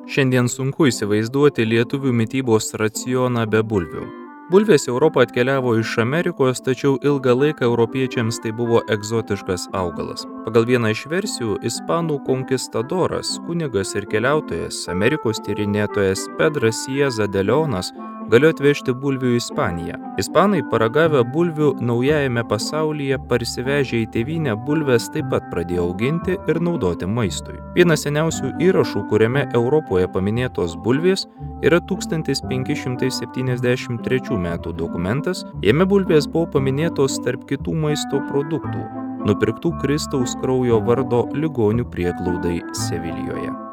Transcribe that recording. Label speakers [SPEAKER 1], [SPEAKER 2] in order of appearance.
[SPEAKER 1] Šiandien sunku įsivaizduoti lietuvių mitybos racioną be bulvių. Bulvės į Europą atkeliavo iš Amerikos, tačiau ilgą laiką europiečiams tai buvo egzotiškas augalas. Pagal vieną iš versijų, ispanų konkistadoras, kunigas ir keliautojas, Amerikos tyrinėtojas Pedras Sieza de Leonas galėjo atvežti bulvių į Ispaniją. Ispanai, paragavę bulvių naujajame pasaulyje, parsivežę į tėvynę bulves taip pat pradėjo auginti ir naudoti maistui. Vienas seniausių įrašų, kuriame Europoje paminėtos bulvės, yra 1573 metų dokumentas. Jame bulvės buvo paminėtos tarp kitų maisto produktų, nupirktų Kristaus kraujo vardo ligonių prieglaudai Sevilijoje.